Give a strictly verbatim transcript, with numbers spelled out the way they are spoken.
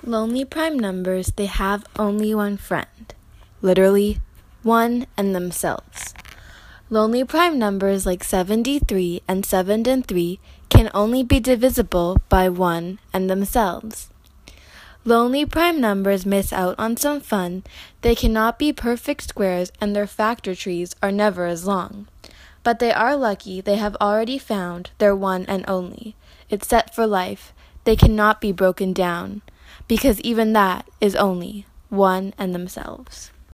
Lonely prime numbers, they have only one friend. Literally, one and themselves. Lonely prime numbers like seventy-three and seven and three can only be divisible by one and themselves. Lonely prime numbers miss out on some fun. They cannot be perfect squares and their factor trees are never as long. But they are lucky they have already found their one and only. It's set for life. They cannot be broken down, because even that is only one and themselves.